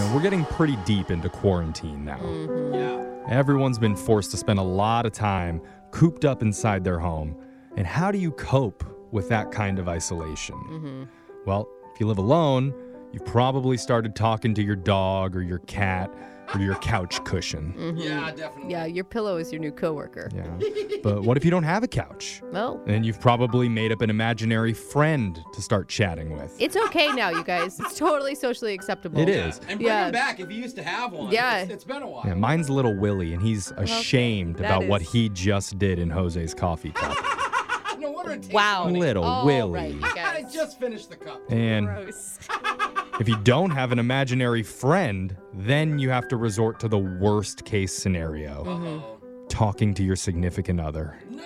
We're getting pretty deep into quarantine now. Mm-hmm. Yeah. Everyone's been forced to spend a lot of time cooped up inside their home. And how do you cope with that kind of isolation? Mm-hmm. Well, if you live alone, you've probably started talking to your dog or your cat or your couch cushion. Mm-hmm. Yeah, definitely. Yeah, your pillow is your new coworker. Yeah. But what if you don't have a couch? Well, Then you've probably made up an imaginary friend to start chatting with. it's okay now, you guys. It's totally socially acceptable. It is. And bring Yeah. him back if you used to have one. Yeah. It's been a while. Yeah, mine's little Willie, and he's ashamed that about what is- he just did in Jose's coffee cup. No wonder it tastes Wow. funny. Little All Willie. right, you I guys. just finished the cup. And Gross. if you don't have an imaginary friend, then you have to resort to the worst case scenario, Uh-oh. talking to your significant other. No.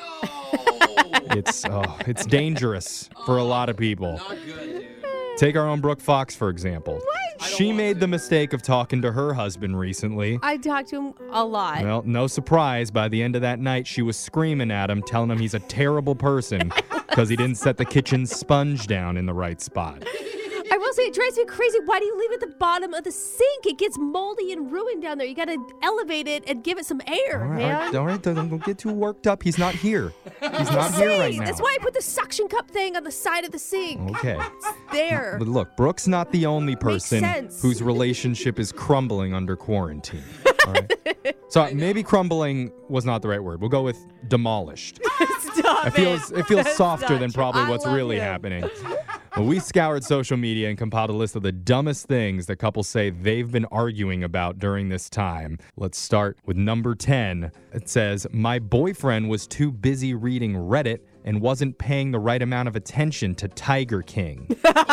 It's dangerous for a lot of people. Not good, dude. Take our own Brooke Fox, for example. I don't She want made to. the mistake of talking to her husband recently. I talked to him a lot. Well, no surprise, by the end of that night, she was screaming at him, telling him he's a terrible person because he didn't set the kitchen sponge down in the right spot. I will say it drives me crazy. Why do you leave it at the bottom of the sink? It gets moldy and ruined down there. You got to elevate it and give it some air, man. All right, don't get too worked up. He's not here. He's not here right now. That's why I put the suction cup thing on the side of the sink. Okay. There. But look, Brooke's not the only person sense. whose relationship is crumbling under quarantine. All right? So maybe crumbling was not the right word. We'll go with demolished. Stop It feels That's softer not than true. probably I what's love really him. happening. Well, we scoured social media and compiled a list of the dumbest things that couples say they've been arguing about during this time. Let's start with number 10. It says, my boyfriend was too busy reading Reddit and wasn't paying the right amount of attention to Tiger King.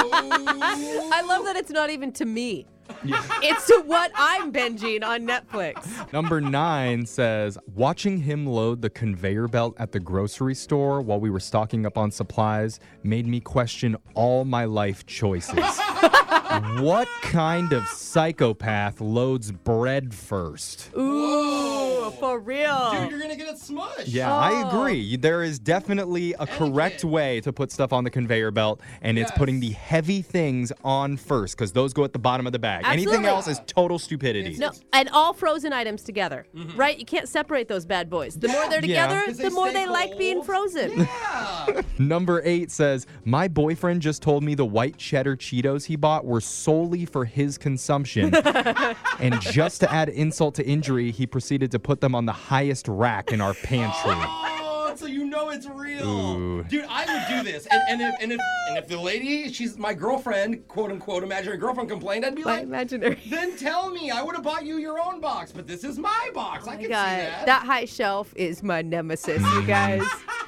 I love that it's not even to me. It's to what I'm binging on Netflix. Number 9 says, watching him load the conveyor belt at the grocery store while we were stocking up on supplies made me question all my life choices. What kind of psychopath loads bread first? Ooh, for real. Dude, you're going to get it smushed. Yeah, I agree. There is definitely a correct way to put stuff on the conveyor belt, and it's Yes. putting the heavy things on first, because those go at the bottom of the bag. Anything Absolutely. else is total stupidity. No, and all frozen items together, right? You can't separate those bad boys. The more they're Yeah. together, 'Cause the more stay they like being cold. frozen. Yeah. Number 8 says, my boyfriend just told me the white cheddar Cheetos he bought were solely for his consumption. And just to add insult to injury, he proceeded to put them on the highest rack in our pantry. Oh, so you know it's real. Ooh. Dude, I would do this. And if the lady, she's my girlfriend, quote unquote, imaginary girlfriend, complained, I'd be My like, imaginary. then tell me. I would have bought you your own box, but this is my box. I can see God, that. that high shelf is my nemesis, you guys.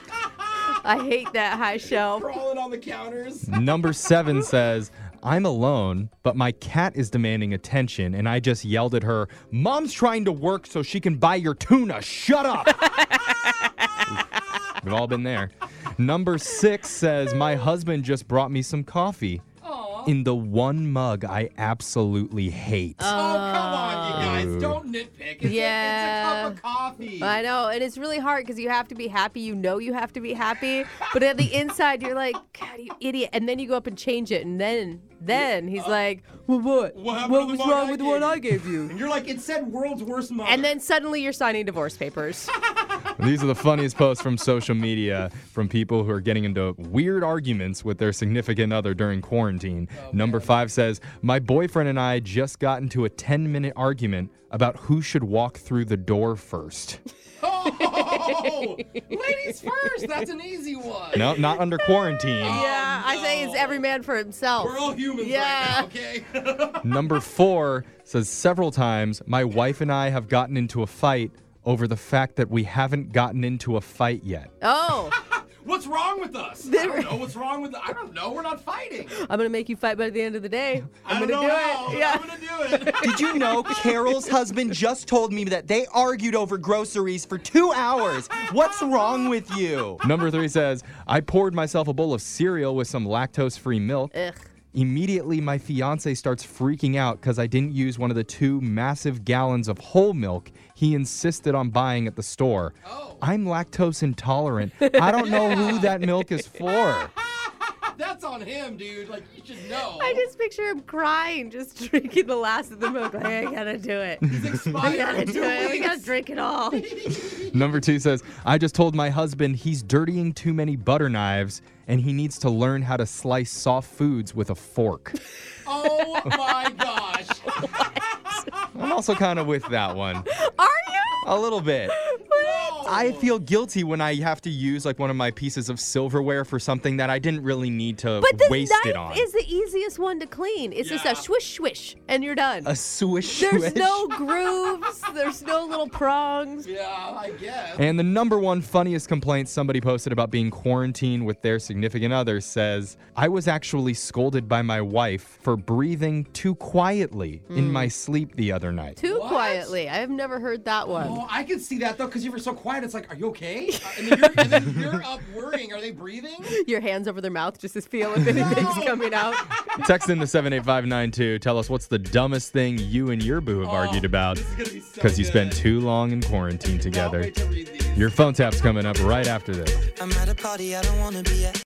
I hate that high shelf. Crawling on the counters. Number 7 says, I'm alone, but my cat is demanding attention, and I just yelled at her, Mom's trying to work so she can buy your tuna. Shut up. We've all been there. Number 6 says, my husband just brought me some coffee Aw. in the one mug I absolutely hate. Oh, come on, you guys. Don't nitpick. It's, Yeah. it's a cup of coffee. I know, and it's really hard because you have to be happy. You know you have to be happy, but at the inside you're like, God, you idiot. And then you go up and change it, and then he's like, well, what? What happened to the was mug wrong I with the one gave I you? gave you? And you're like, it said world's worst mother. And then suddenly you're signing divorce papers. These are the funniest posts from social media from people who are getting into weird arguments with their significant other during quarantine. Number 5 says, my boyfriend and I just got into a 10-minute argument about who should walk through the door first. Oh, ladies first. That's an easy one. No, not under quarantine. Yeah, I say it's no. every man for himself. We're all humans Yeah. right now, okay? Number 4 says, several times my wife and I have gotten into a fight over the fact that we haven't gotten into a fight yet. Oh, What's wrong with us? I don't know what's wrong with I don't know. We're not fighting. I'm going to make you fight by the end of the day. I I'm don't going to know do how. it. Yeah. I'm going to do it. Did you know Carol's husband just told me that they argued over groceries for 2 hours? What's wrong with you? Number 3 says, I poured myself a bowl of cereal with some lactose-free milk. Ugh. Immediately, my fiance starts freaking out because I didn't use one of the 2 massive gallons of whole milk he insisted on buying at the store. Oh. I'm lactose intolerant. I don't know who that milk is for. That's a on him, dude. Like, you should know. I just picture him crying, just drinking the last of the milk. Like, I gotta do it. He's I expired. gotta do it. We gotta drink it all. Number 2 says, I just told my husband he's dirtying too many butter knives and he needs to learn how to slice soft foods with a fork. Oh my gosh. I'm also kind of with that one. Are you? A little bit. I feel guilty when I have to use like one of my pieces of silverware for something that I didn't really need to But the waste it on. knife is the easiest one to clean. It's just a swish, swish, and you're done. A swish. There's no grooves. There's no little prongs. Yeah, I guess. And the number 1 funniest complaint somebody posted about being quarantined with their significant other says, I was actually scolded by my wife for breathing too quietly in my sleep the other night. Too What? quietly. I've never heard that one. Oh, I can see that though, because you were so quiet. It's like, are you okay? And then you're up worrying. Are they breathing? Your hands over their mouth just to feel if anything's coming out. Text in the 78592. Tell us what's the dumbest thing you and your boo have argued about This is gonna be so because you spent good. too long in quarantine Cannot together. wait to read these. Your phone tap's coming up right after this. I'm at a party I don't wanna be at.